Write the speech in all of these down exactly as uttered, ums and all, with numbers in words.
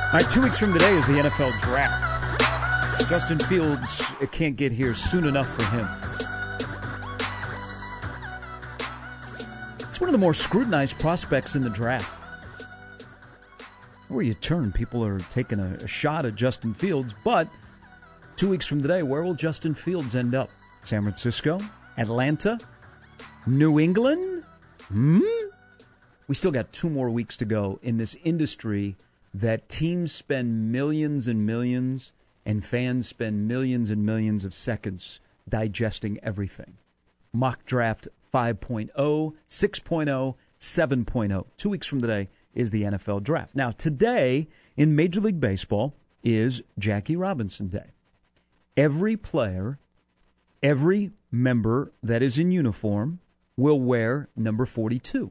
All right, two weeks from today is the N F L Draft. Justin Fields it can't get here soon enough for him. It's one of the more scrutinized prospects in the draft. Where you turn, people are taking a, a shot at Justin Fields, but two weeks from today, where will Justin Fields end up? San Francisco? Atlanta? New England? Hmm? We still got two more weeks to go in this industry that teams spend millions and millions and fans spend millions and millions of seconds digesting everything. Mock Draft five point oh, six point oh, seven point oh. Two weeks from today is the N F L Draft. Now, today in Major League Baseball is Jackie Robinson Day. Every player, every member that is in uniform will wear number forty-two.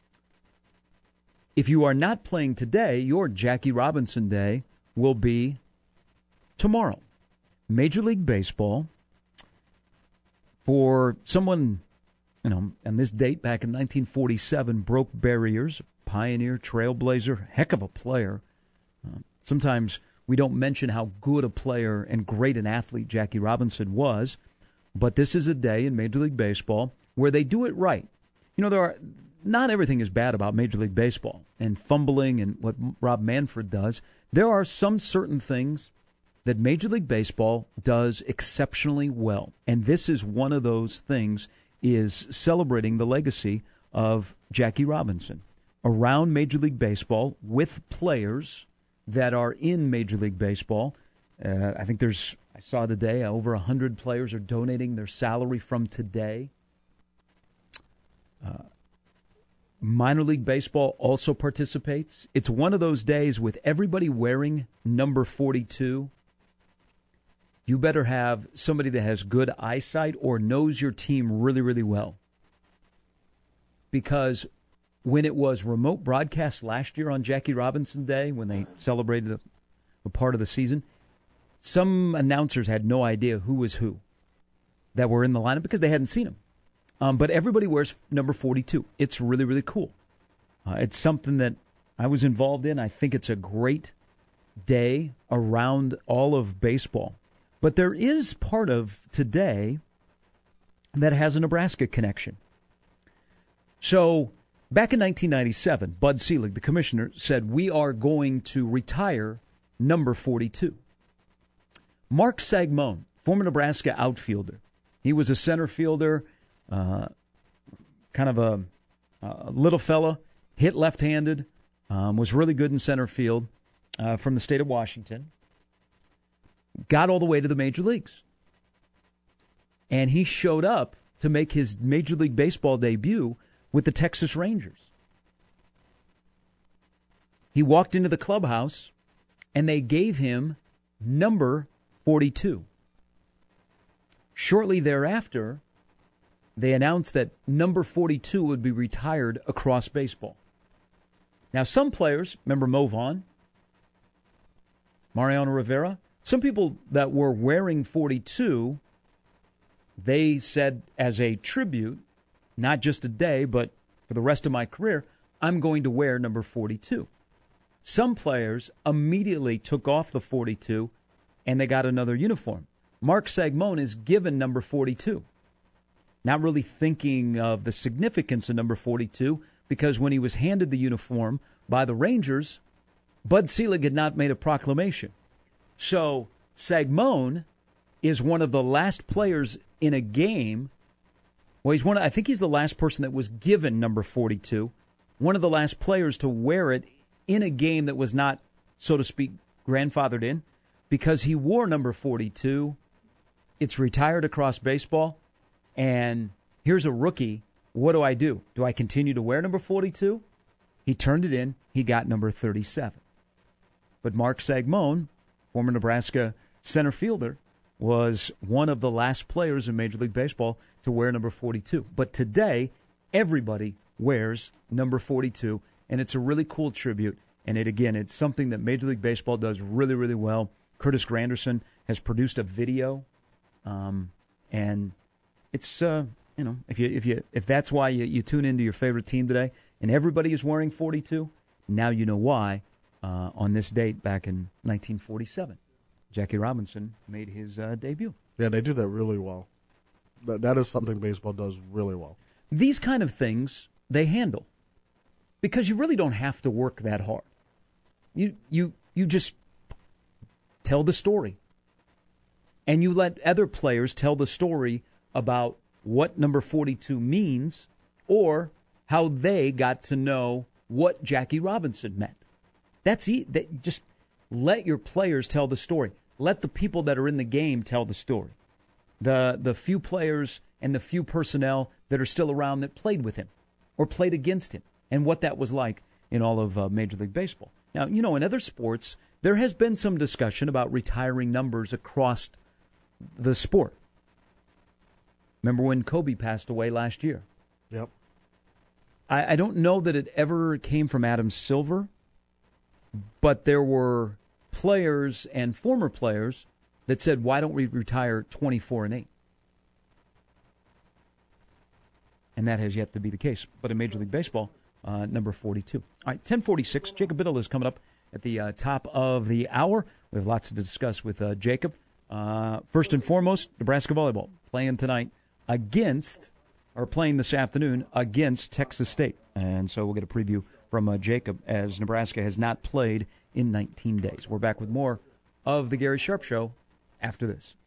If you are not playing today, your Jackie Robinson Day will be tomorrow. Major League Baseball, for someone, you know, on this date back in nineteen forty-seven, broke barriers, pioneer, trailblazer, heck of a player. Uh, sometimes we don't mention how good a player and great an athlete Jackie Robinson was, but this is a day in Major League Baseball where they do it right. You know, there are... Not everything is bad about Major League Baseball and fumbling and what Rob Manfred does. There are some certain things that Major League Baseball does exceptionally well. And this is one of those things, is celebrating the legacy of Jackie Robinson around Major League Baseball with players that are in Major League Baseball. Uh, I think there's, I saw today, over one hundred players are donating their salary from today. Uh, Minor League Baseball also participates. It's one of those days with everybody wearing number forty-two. You better have somebody that has good eyesight or knows your team really, really well. Because when it was remote broadcast last year on Jackie Robinson Day, when they celebrated a, a part of the season, some announcers had no idea who was who that were in the lineup because they hadn't seen him. Um, but everybody wears number forty-two. It's really, really cool. Uh, it's something that I was involved in. I think it's a great day around all of baseball. But there is part of today that has a Nebraska connection. So back in nineteen ninety-seven, Bud Selig, the commissioner, said, we are going to retire number forty-two. Mark Sagmon, former Nebraska outfielder. He was a center fielder. Uh, kind of a, a little fella, hit left-handed, um, was really good in center field uh, from the state of Washington. Got all the way to the major leagues. And he showed up to make his Major League Baseball debut with the Texas Rangers. He walked into the clubhouse, and they gave him number forty-two. Shortly thereafter, they announced that number forty-two would be retired across baseball. Now, some players, remember Mo Vaughn, Mariano Rivera, some people that were wearing forty-two, they said as a tribute, not just a day, but for the rest of my career, I'm going to wear number forty-two. Some players immediately took off the forty-two and they got another uniform. Mark Sagmon is given number forty-two. Not really thinking of the significance of number forty-two, because when he was handed the uniform by the Rangers, Bud Selig had not made a proclamation. So Sagmon is one of the last players in a game. Well, he's one. I think he's the last person that was given number forty-two, one of the last players to wear it in a game that was not, so to speak, grandfathered in, because he wore number forty-two. It's retired across baseball. And here's a rookie. What do I do? Do I continue to wear number forty-two? He turned it in. He got number thirty-seven. But Mark Sagmon, former Nebraska center fielder, was one of the last players in Major League Baseball to wear number forty-two. But today, everybody wears number forty-two, and it's a really cool tribute. And it again, it's something that Major League Baseball does really, really well. Curtis Granderson has produced a video, um, and it's uh, you know if you if you if that's why you, you tune into your favorite team today, and everybody is wearing forty-two, now you know why uh, on this date back in nineteen forty-seven. Jackie Robinson made his uh, debut. Yeah, they do that really well. That, that is something baseball does really well. These kind of things they handle because you really don't have to work that hard. You you you just tell the story. And you let other players tell the story about what number forty-two means or how they got to know what Jackie Robinson meant. That's it. That, just let your players tell the story. Let the people that are in the game tell the story. The the few players and the few personnel that are still around that played with him or played against him and what that was like in all of uh, Major League Baseball. Now, you know, in other sports, there has been some discussion about retiring numbers across the sport. Remember when Kobe passed away last year? Yep. I, I don't know that it ever came from Adam Silver, but there were players and former players that said, why don't we retire twenty-four and eight? And that has yet to be the case. But in Major League Baseball, uh, number forty-two. All right, ten forty-six. Jacob Biddle is coming up at the uh, top of the hour. We have lots to discuss with uh, Jacob. Uh, first and foremost, Nebraska volleyball playing tonight against, or playing this afternoon against Texas State. And so we'll get a preview from uh, Jacob as Nebraska has not played in nineteen days. We're back with more of the Gary Sharp Show after this.